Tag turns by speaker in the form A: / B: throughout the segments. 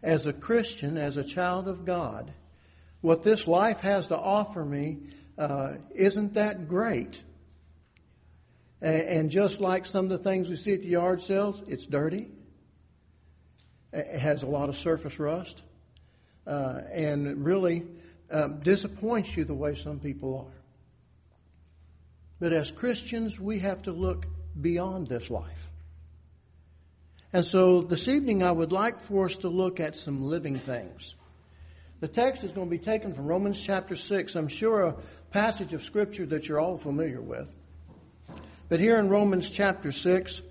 A: as a Christian, as a child of God, what this life has to offer me isn't that great. And just like some of the things we see at the yard sales, it's dirty. It has a lot of surface rust. And really disappoints you the way some people are. But as Christians, we have to look beyond this life. And so this evening I would like for us to look at some living things. The text is going to be taken from Romans chapter 6. I'm sure a passage of Scripture that you're all familiar with. But here in Romans chapter 6,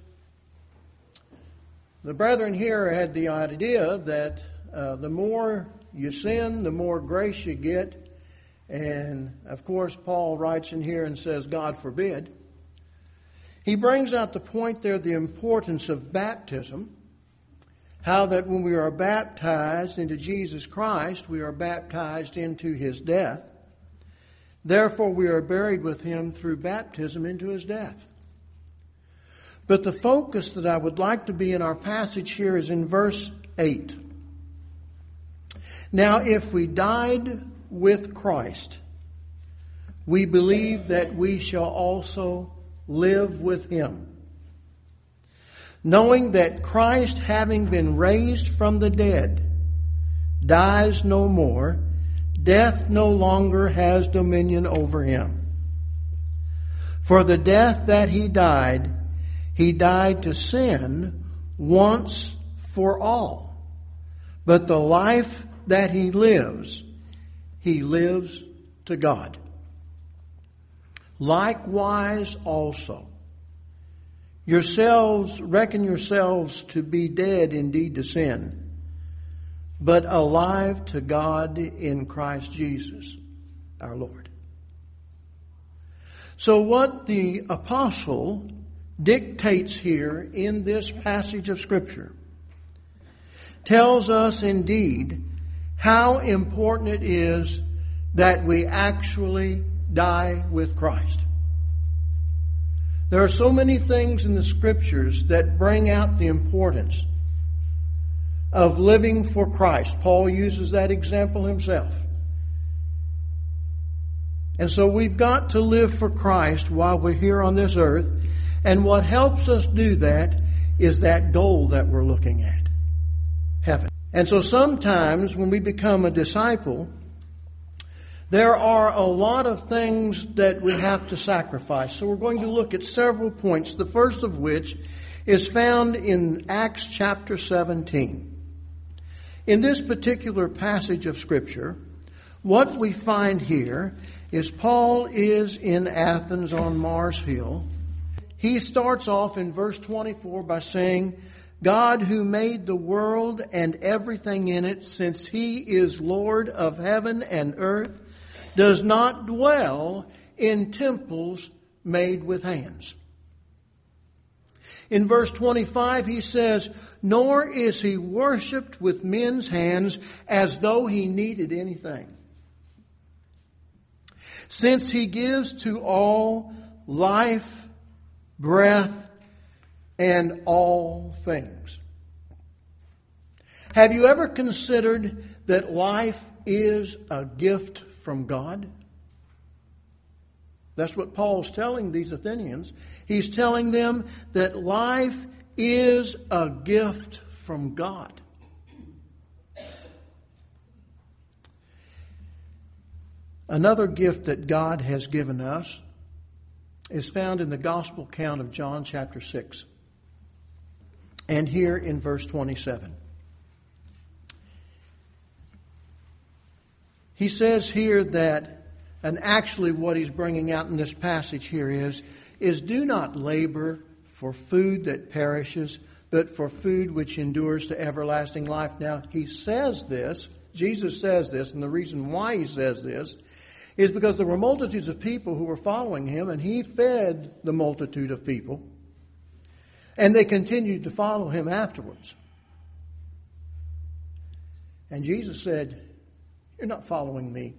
A: the brethren here had the idea that the more you sin, the more grace you get. And, of course, Paul writes in here and says, God forbid. He brings out the point there, the importance of baptism. How that when we are baptized into Jesus Christ, we are baptized into His death. Therefore, we are buried with Him through baptism into His death. But the focus that I would like to be in our passage here is in verse 8. Now, if we died with Christ, we believe that we shall also live with Him. Knowing that Christ, having been raised from the dead, dies no more, death no longer has dominion over Him. For the death that He died to sin once for all. But the life that He lives to God. Likewise also, reckon yourselves to be dead indeed to sin, but alive to God in Christ Jesus our Lord. So what the apostle dictates here in this passage of Scripture tells us indeed how important it is that we actually die with Christ. There are so many things in the Scriptures that bring out the importance of living for Christ. Paul uses that example himself. And so we've got to live for Christ while we're here on this earth. And what helps us do that is that goal that we're looking at, heaven. And so sometimes when we become a disciple, there are a lot of things that we have to sacrifice. So we're going to look at several points, the first of which is found in Acts chapter 17. In this particular passage of Scripture, what we find here is Paul is in Athens on Mars Hill. He starts off in verse 24 by saying, God who made the world and everything in it, since He is Lord of heaven and earth, does not dwell in temples made with hands. In verse 25 he says, nor is He worshipped with men's hands as though He needed anything. Since He gives to all life, breath, and all things. Have you ever considered that life is a gift from God? That's what Paul's telling these Athenians. He's telling them that life is a gift from God. Another gift that God has given us is found in the Gospel account of John chapter 6. And here in verse 27. He says here that, and actually what he's bringing out in this passage here is do not labor for food that perishes, but for food which endures to everlasting life. Now, he says this, Jesus says this, and the reason why he says this is because there were multitudes of people who were following him, and he fed the multitude of people. And they continued to follow him afterwards. And Jesus said, you're not following me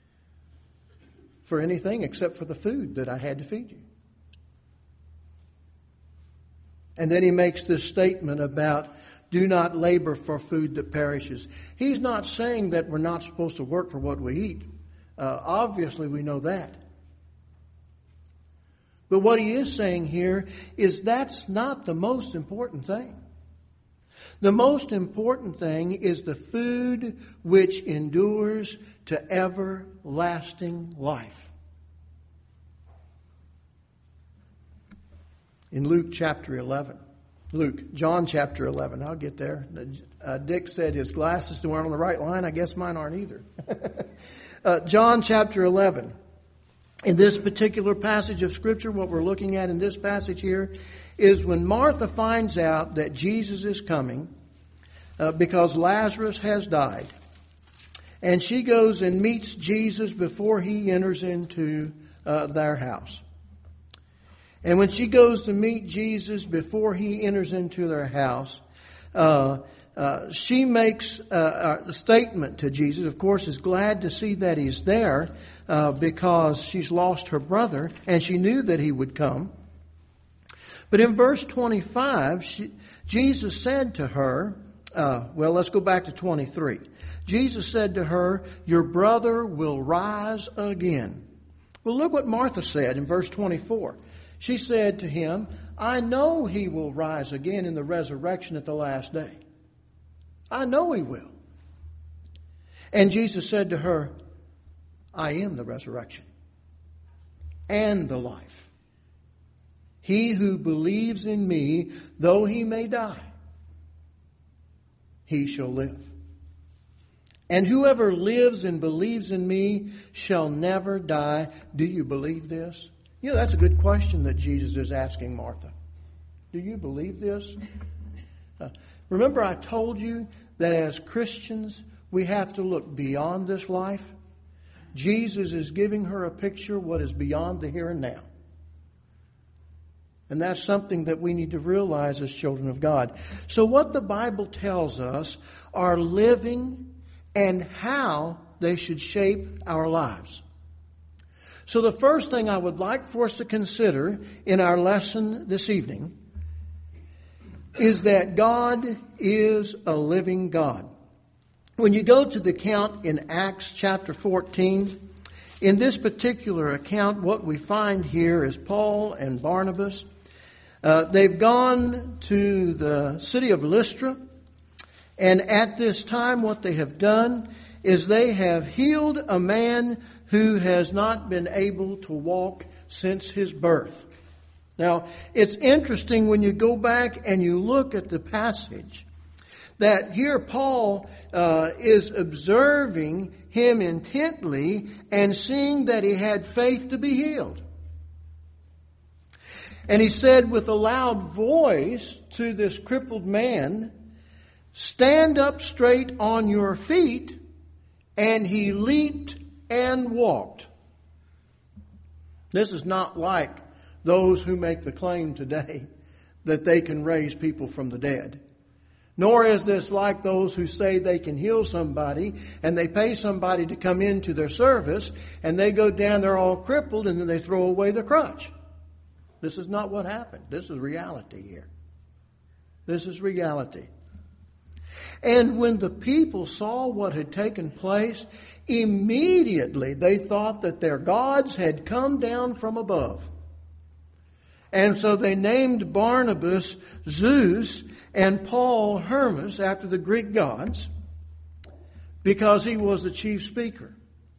A: for anything except for the food that I had to feed you. And then he makes this statement about do not labor for food that perishes. He's not saying that we're not supposed to work for what we eat. Obviously, we know that. But what he is saying here is that's not the most important thing. The most important thing is the food which endures to everlasting life. In John chapter 11, I'll get there. Dick said his glasses weren't on the right line. I guess mine aren't either. John chapter 11. In this particular passage of Scripture, what we're looking at in this passage here is when Martha finds out that Jesus is coming because Lazarus has died. And she goes and meets Jesus before he enters into their house. And when she goes to meet Jesus before he enters into their house, she makes a statement to Jesus. Of course, is glad to see that he's there because she's lost her brother and she knew that he would come. But in verse 25, Jesus said to her, let's go back to 23. Jesus said to her, your brother will rise again. Well, look what Martha said in verse 24. She said to him, I know he will rise again in the resurrection at the last day. I know he will. And Jesus said to her, I am the resurrection and the life. He who believes in me, though he may die, he shall live. And whoever lives and believes in me shall never die. Do you believe this? You know, that's a good question that Jesus is asking Martha. Do you believe this? Remember I told you that as Christians, we have to look beyond this life. Jesus is giving her a picture of what is beyond the here and now. And that's something that we need to realize as children of God. So what the Bible tells us are living and how they should shape our lives. So the first thing I would like for us to consider in our lesson this evening is that God is a living God. When you go to the account in Acts chapter 14, in this particular account, what we find here is Paul and Barnabas. They've gone to the city of Lystra, and at this time what they have done is they have healed a man who has not been able to walk since his birth. Now, it's interesting when you go back and you look at the passage that here Paul is observing him intently and seeing that he had faith to be healed. And he said with a loud voice to this crippled man, stand up straight on your feet. And he leaped and walked. This is not like those who make the claim today that they can raise people from the dead. Nor is this like those who say they can heal somebody and they pay somebody to come into their service and they go down, they're all crippled, and then they throw away the crutch. This is not what happened. This is reality here. This is reality. And when the people saw what had taken place, immediately they thought that their gods had come down from above. And so they named Barnabas Zeus and Paul Hermes after the Greek gods because he was the chief speaker.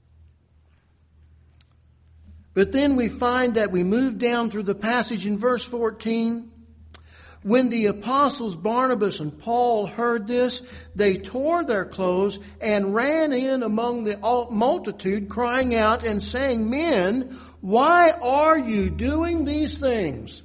A: But then we find that we move down through the passage in verse 14. When the apostles Barnabas and Paul heard this, they tore their clothes and ran in among the multitude, crying out and saying, men, why are you doing these things?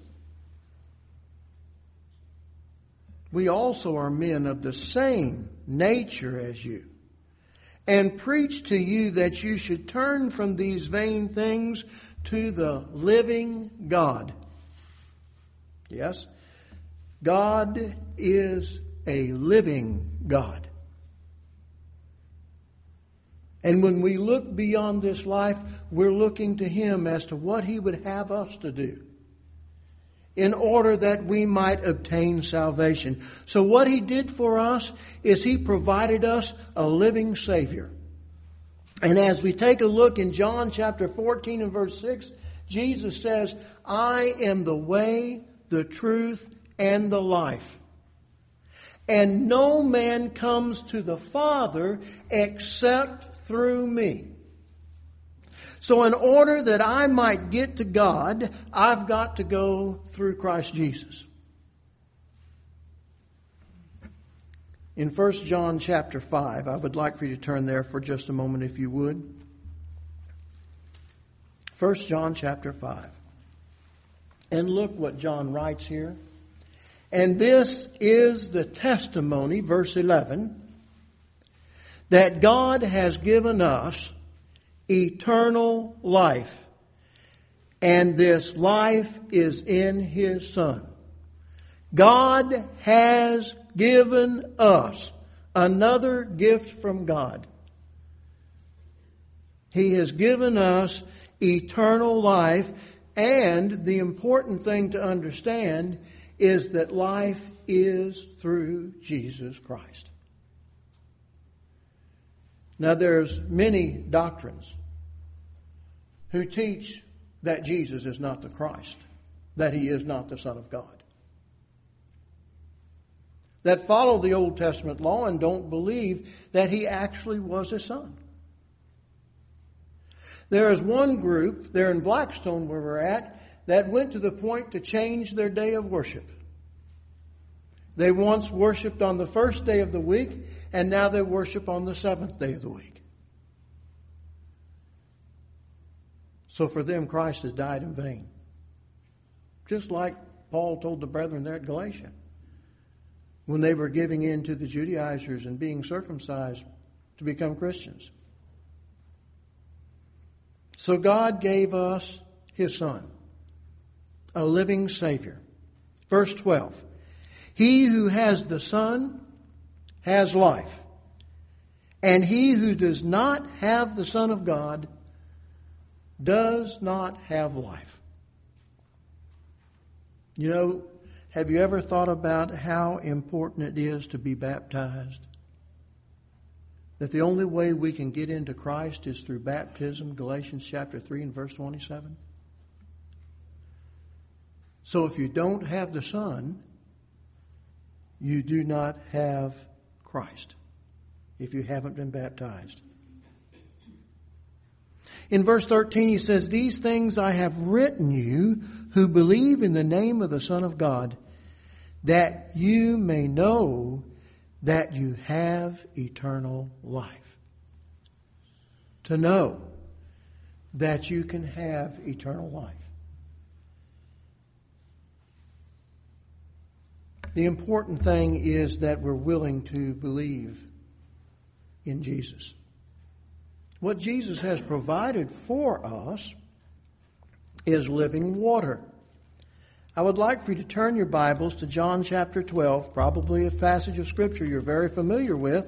A: We also are men of the same nature as you, and preach to you that you should turn from these vain things to the living God. Yes? God is a living God. And when we look beyond this life, we're looking to Him as to what He would have us to do. in order that we might obtain salvation. So what He did for us is He provided us a living Savior. And as we take a look in John chapter 14 and verse 6, Jesus says, I am the way, the truth, and the life. And no man comes to the Father except through me. So in order that I might get to God, I've got to go through Christ Jesus. In 1 John chapter 5, I would like for you to turn there for just a moment if you would. 1 John chapter 5. And look what John writes here. And this is the testimony, verse 11, that God has given us eternal life, and this life is in His Son. God has given us another gift from God. He has given us eternal life, and the important thing to understand is that life is through Jesus Christ. Now there's many doctrines who teach that Jesus is not the Christ, that He is not the Son of God, that follow the Old Testament law and don't believe that He actually was a Son. There is one group there in Blackstone where we're at that went to the point to change their day of worship. They once worshiped on the first day of the week, and now they worship on the seventh day of the week. So for them, Christ has died in vain. Just like Paul told the brethren there at Galatia, when they were giving in to the Judaizers and being circumcised to become Christians. So God gave us His Son, a living Savior. Verse 12. He who has the Son has life, and he who does not have the Son of God does not have life. You know, have you ever thought about how important it is to be baptized? That the only way we can get into Christ is through baptism, Galatians chapter 3 and verse 27. So if you don't have the Son, you do not have Christ, if you haven't been baptized. In verse 13 he says, these things I have written you who believe in the name of the Son of God, that you may know that you have eternal life. To know that you can have eternal life. The important thing is that we're willing to believe in Jesus. What Jesus has provided for us is living water. I would like for you to turn your Bibles to John chapter 12, probably a passage of Scripture you're very familiar with.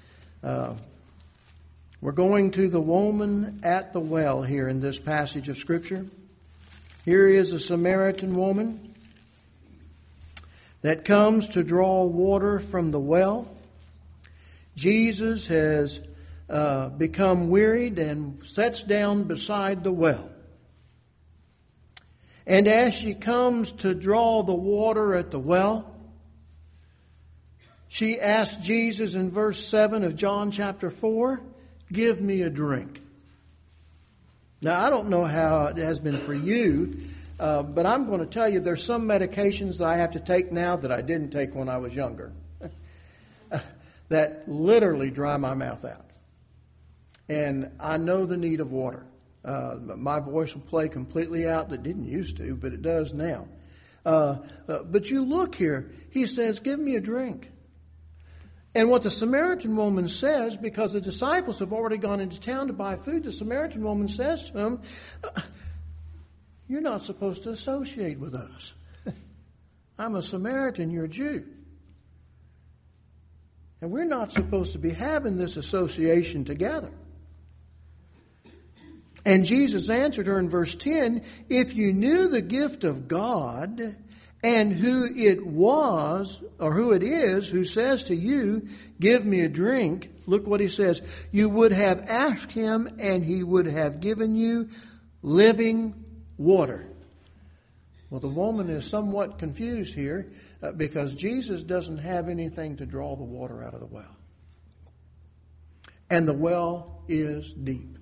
A: We're going to the woman at the well here in this passage of Scripture. Here is a Samaritan woman that comes to draw water from the well. Jesus has become wearied and sits down beside the well. And as she comes to draw the water at the well, she asks Jesus in verse 7 of John chapter 4, give me a drink. Now, I don't know how it has been for you, but I'm going to tell you there's some medications that I have to take now that I didn't take when I was younger that literally dry my mouth out. And I know the need of water. My voice will play completely out. That didn't used to, but it does now. But you look here. He says, give me a drink. And what the Samaritan woman says, because the disciples have already gone into town to buy food, the Samaritan woman says to him, you're not supposed to associate with us. I'm a Samaritan, you're a Jew. And we're not supposed to be having this association together. And Jesus answered her in verse 10, if you knew the gift of God And who it was, or who it is, who says to you, give me a drink, look what he says, you would have asked him, and he would have given you living water. Well, the woman is somewhat confused here because Jesus doesn't have anything to draw the water out of the well. And the well is deep.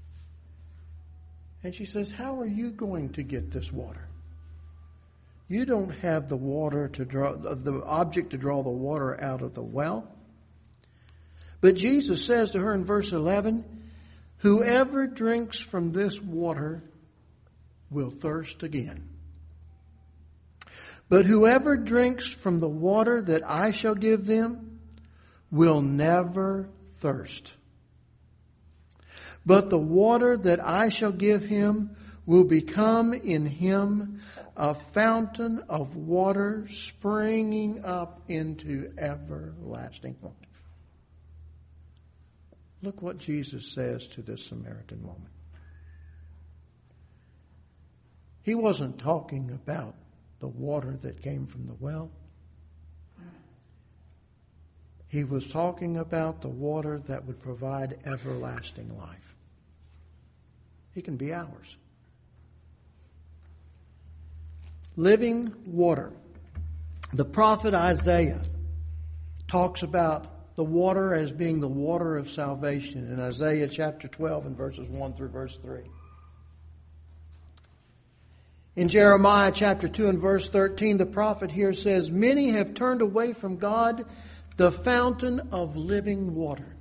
A: And she says, how are you going to get this water? You don't have the water to draw, the object to draw the water out of the well. But Jesus says to her in verse 11, whoever drinks from this water will thirst again. But whoever drinks from the water that I shall give them will never thirst. But the water that I shall give him will become in him a fountain of water springing up into everlasting life. Look what Jesus says to this Samaritan woman. He wasn't talking about the water that came from the well. He was talking about the water that would provide everlasting life. It can be ours. Living water. The prophet Isaiah talks about the water as being the water of salvation in Isaiah chapter 12 and verses 1 through verse 3. In Jeremiah chapter 2 and verse 13, the prophet here says, many have turned away from God, the fountain of living water.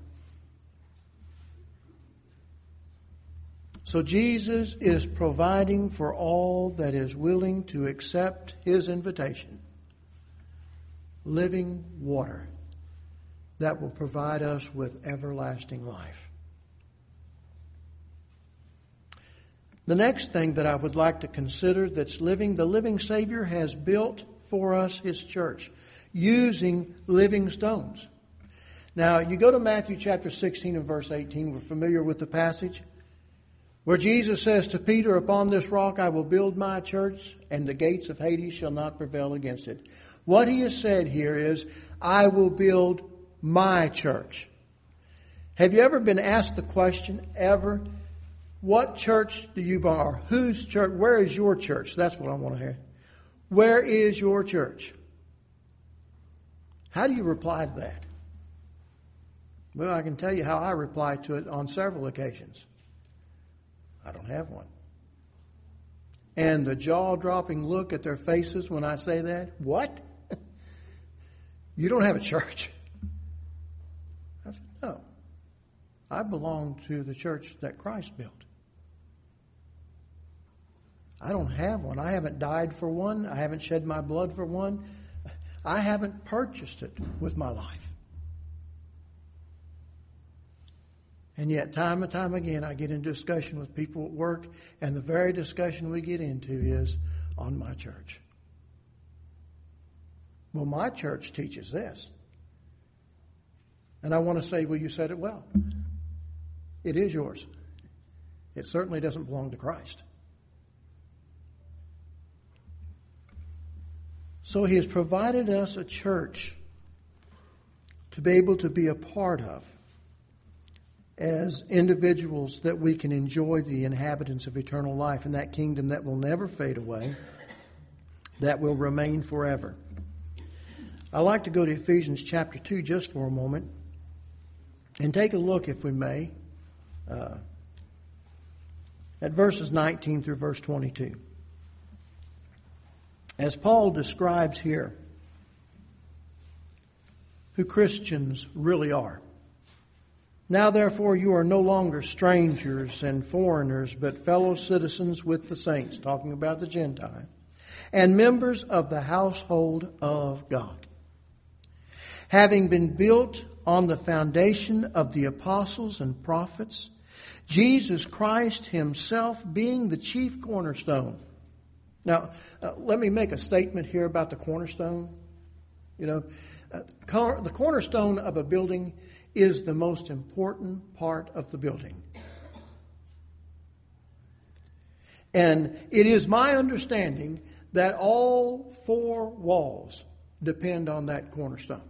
A: So Jesus is providing for all that is willing to accept his invitation. Living water that will provide us with everlasting life. The next thing that I would like to consider that's living, the living Savior has built for us his church using living stones. Now, you go to Matthew chapter 16 and verse 18. We're familiar with the passage where Jesus says to Peter, upon this rock I will build my church, and the gates of Hades shall not prevail against it. What he has said here is, I will build my church. Have you ever been asked the question, ever, what church do you belong, or whose church, where is your church? That's what I want to hear. Where is your church? How do you reply to that? Well, I can tell you how I reply to it on several occasions. I don't have one. And the jaw-dropping look at their faces when I say that, what? You don't have a church? I said, no. I belong to the church that Christ built. I don't have one. I haven't died for one. I haven't shed my blood for one. I haven't purchased it with my life. And yet, time and time again, I get in discussion with people at work, and the very discussion we get into is on my church. Well, my church teaches this. And I want to say, well, you said it well. It is yours. It certainly doesn't belong to Christ. So he has provided us a church to be able to be a part of as individuals that we can enjoy the inhabitants of eternal life in that kingdom that will never fade away, that will remain forever. I'd like to go to Ephesians chapter 2 just for a moment and take a look, if we may, at verses 19 through verse 22. As Paul describes here who Christians really are. Now, therefore, you are no longer strangers and foreigners, but fellow citizens with the saints, talking about the Gentiles, and members of the household of God, having been built on the foundation of the apostles and prophets, Jesus Christ himself being the chief cornerstone. Now, let me make a statement here about the cornerstone. The cornerstone of a building is the most important part of the building. And it is my understanding that all four walls depend on that cornerstone.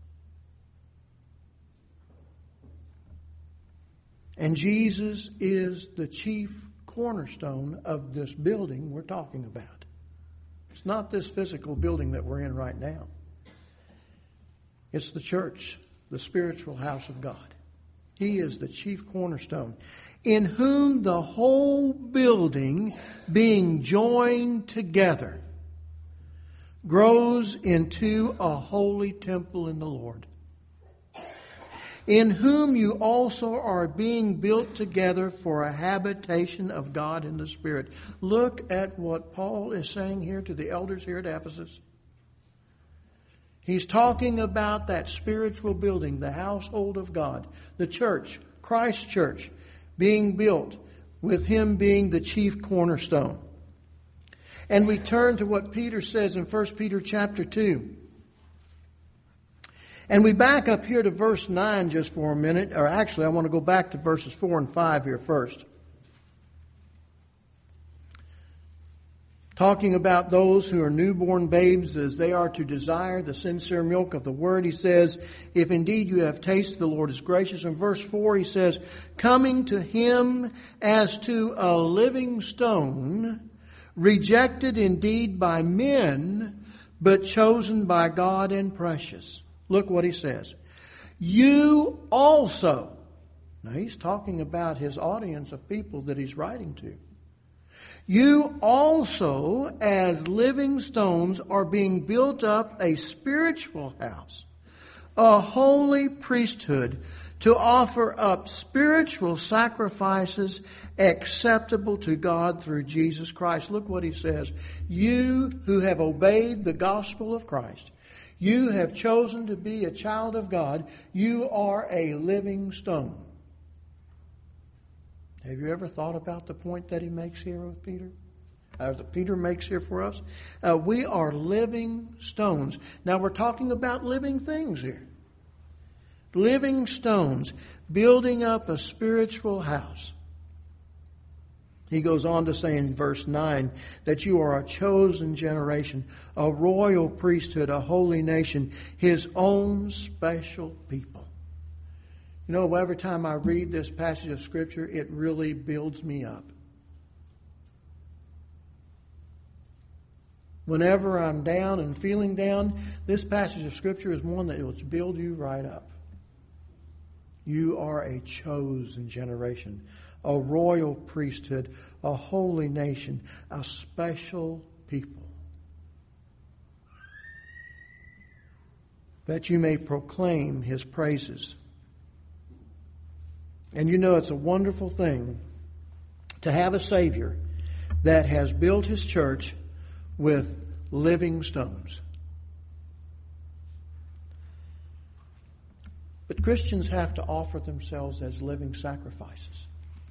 A: And Jesus is the chief cornerstone of this building we're talking about. It's not this physical building that we're in right now. It's the church, the spiritual house of God. He is the chief cornerstone, in whom the whole building, being joined together, grows into a holy temple in the Lord, in whom you also are being built together for a habitation of God in the Spirit. Look at what Paul is saying here to the elders here at Ephesus. He's talking about that spiritual building, the household of God, the church, Christ's church, being built with Him being the chief cornerstone. And we turn to what Peter says in 1 Peter chapter 2. And we back up here to verse 9 just for a minute. Or actually, I want to go back to verses 4 and 5 here first. Talking about those who are newborn babes as they are to desire the sincere milk of the Word, he says, if indeed you have tasted the Lord is gracious. In verse 4 he says, coming to Him as to a living stone, rejected indeed by men, but chosen by God and precious. Look what he says. You also. Now he's talking about his audience of people that he's writing to. You also, as living stones, are being built up a spiritual house, a holy priesthood, to offer up spiritual sacrifices acceptable to God through Jesus Christ. Look what he says. You who have obeyed the gospel of Christ, you have chosen to be a child of God, you are a living stone. Have you ever thought about the point that he makes here with Peter? That Peter makes here for us? We are living stones. Now we're talking about living things here. Living stones, building up a spiritual house. He goes on to say in verse 9 that you are a chosen generation, a royal priesthood, a holy nation, His own special people. You know, every time I read this passage of Scripture, it really builds me up. Whenever I'm down and feeling down, this passage of Scripture is one that will build you right up. You are a chosen generation, a royal priesthood, a holy nation, a special people, that you may proclaim His praises. And you know, it's a wonderful thing to have a Savior that has built His church with living stones. But Christians have to offer themselves as living sacrifices.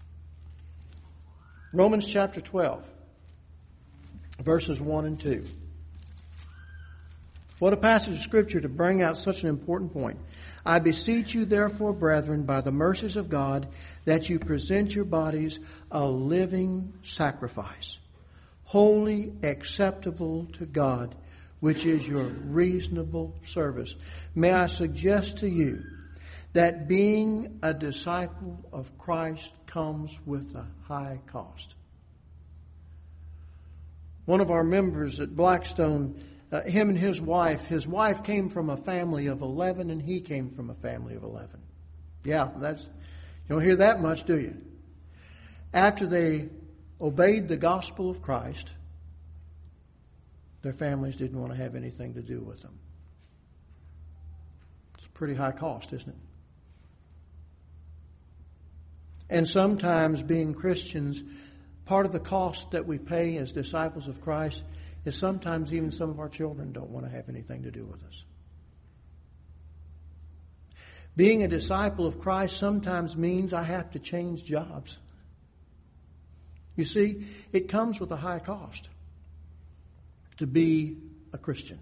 A: Romans chapter 12, verses 1 and 2. What a passage of Scripture to bring out such an important point. I beseech you, therefore, brethren, by the mercies of God, that you present your bodies a living sacrifice, holy, acceptable to God, which is your reasonable service. May I suggest to you that being a disciple of Christ comes with a high cost. One of our members at Blackstone, him and his wife came from a family of 11 and he came from a family of 11. Yeah, you don't hear that much, do you? After they obeyed the gospel of Christ, their families didn't want to have anything to do with them. It's a pretty high cost, isn't it? And sometimes being Christians, part of the cost that we pay as disciples of Christ is sometimes even some of our children don't want to have anything to do with us. Being a disciple of Christ sometimes means I have to change jobs. You see, it comes with a high cost to be a Christian.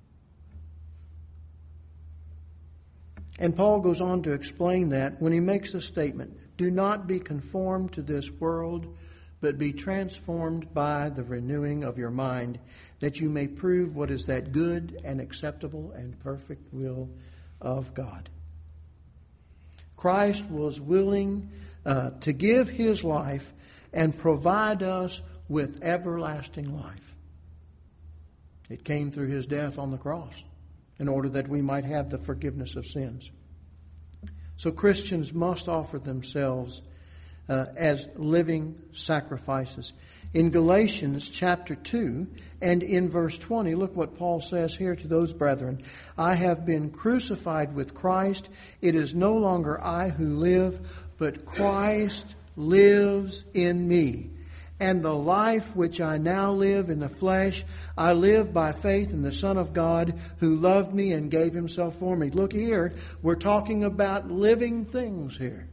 A: And Paul goes on to explain that when he makes a statement, do not be conformed to this world, but be transformed by the renewing of your mind, that you may prove what is that good and acceptable and perfect will of God. Christ was willing to give His life and provide us with everlasting life. It came through His death on the cross in order that we might have the forgiveness of sins. So Christians must offer themselves as living sacrifices. In Galatians chapter 2 and in verse 20, look what Paul says here to those brethren. I have been crucified with Christ. It is no longer I who live, but Christ lives in me. And the life which I now live in the flesh, I live by faith in the Son of God who loved me and gave Himself for me. Look here, we're talking about living things here.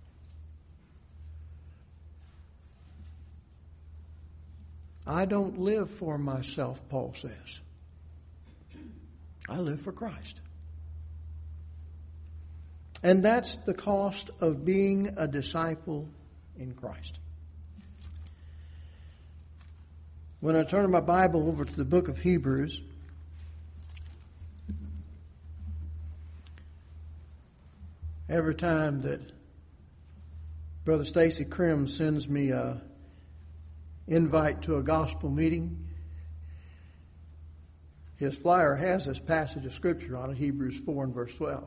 A: I don't live for myself, Paul says. I live for Christ. And that's the cost of being a disciple in Christ. When I turn my Bible over to the book of Hebrews, every time that Brother Stacy Krim sends me a invite to a gospel meeting, his flyer has this passage of Scripture on it, Hebrews 4 and verse 12.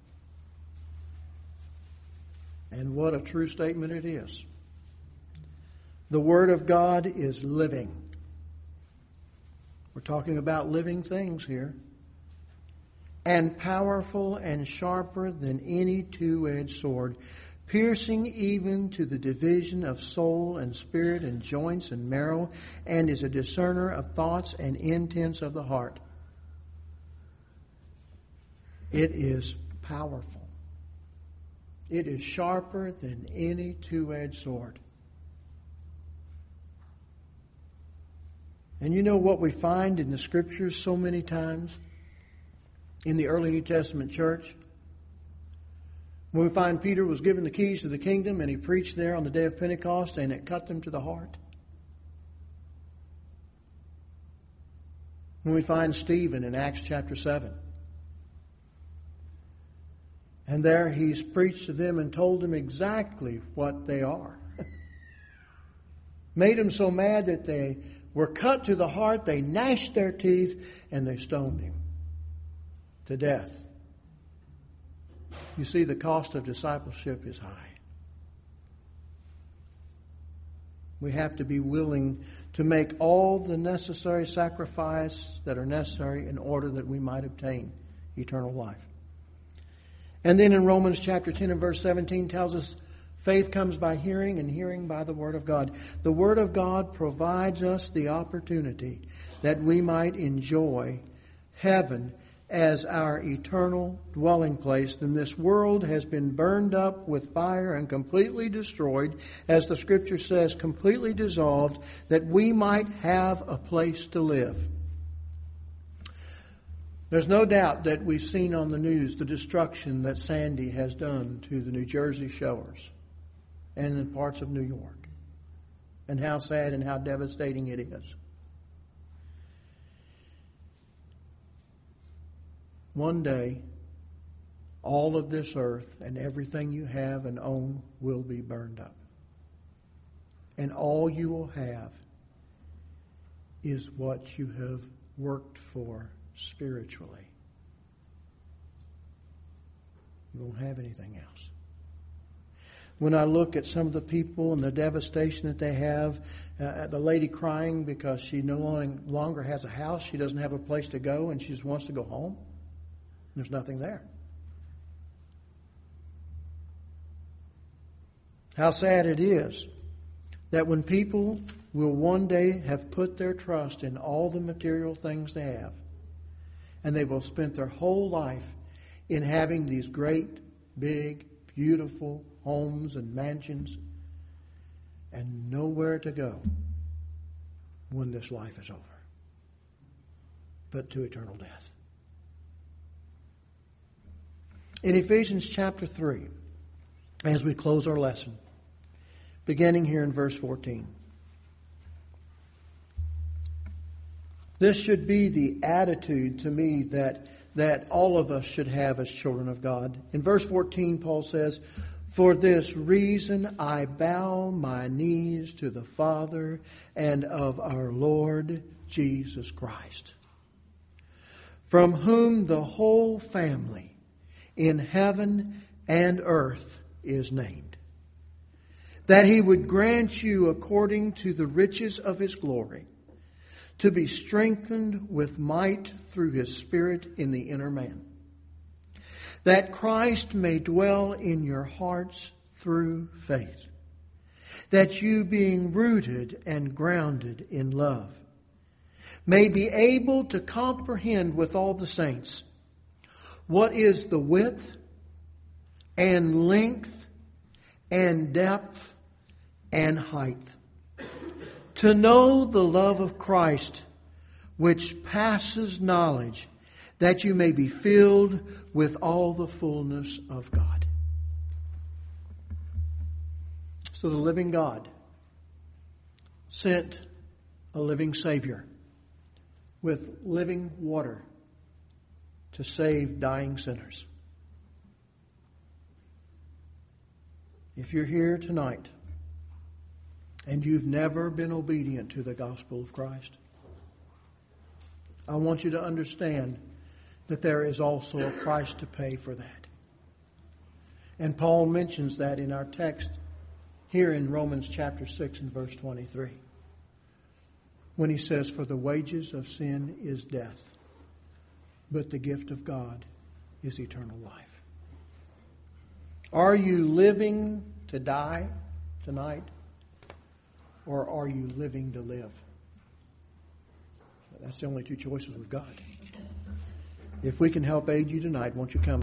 A: And what a true statement it is. The Word of God is living. We're talking about living things here. And powerful and sharper than any two-edged sword, piercing even to the division of soul and spirit and joints and marrow, and is a discerner of thoughts and intents of the heart. It is powerful. It is sharper than any two-edged sword. And you know what we find in the Scriptures so many times in the early New Testament church? When we find Peter was given the keys to the kingdom and he preached there on the day of Pentecost and it cut them to the heart. When we find Stephen in Acts chapter 7. And there he's preached to them and told them exactly what they are. Made them so mad that they were cut to the heart, they gnashed their teeth, and they stoned him to death. You see, the cost of discipleship is high. We have to be willing to make all the necessary sacrifices that are necessary in order that we might obtain eternal life. And then in Romans chapter 10 and verse 17 tells us faith comes by hearing and hearing by the Word of God. The Word of God provides us the opportunity that we might enjoy heaven as our eternal dwelling place. Then this world has been burned up with fire and completely destroyed, as the Scripture says, completely dissolved, that we might have a place to live. There's no doubt that we've seen on the news the destruction that Sandy has done to the New Jersey shores and in parts of New York, and how sad and how devastating it is. One day, all of this earth and everything you have and own will be burned up. And all you will have is what you have worked for spiritually. You won't have anything else. When I look at some of the people and the devastation that they have, the lady crying because she no longer has a house, she doesn't have a place to go, and she just wants to go home. There's nothing there. How sad it is that when people will one day have put their trust in all the material things they have, and they will spend their whole life in having these great, big, beautiful homes and mansions and nowhere to go when this life is over, but to eternal death. In Ephesians chapter 3, as we close our lesson, beginning here in verse 14, This should be the attitude to me that all of us should have as children of God. In verse 14, Paul says, "For this reason I bow my knees to the Father and of our Lord Jesus Christ, from whom the whole family in heaven and earth is named, that He would grant you according to the riches of His glory, to be strengthened with might through His Spirit in the inner man, that Christ may dwell in your hearts through faith, that you, being rooted and grounded in love, may be able to comprehend with all the saints what is the width and length and depth and height, to know the love of Christ, which passes knowledge, that you may be filled with all the fullness of God." So the living God sent a living Savior with living water to save dying sinners. If you're here tonight and you've never been obedient to the gospel of Christ, I want you to understand that there is also a price to pay for that. And Paul mentions that in our text here in Romans chapter 6 and verse 23. When he says, "For the wages of sin is death, but the gift of God is eternal life." Are you living to die tonight? Or are you living to live? That's the only two choices we've got. If we can help aid you tonight, won't you come?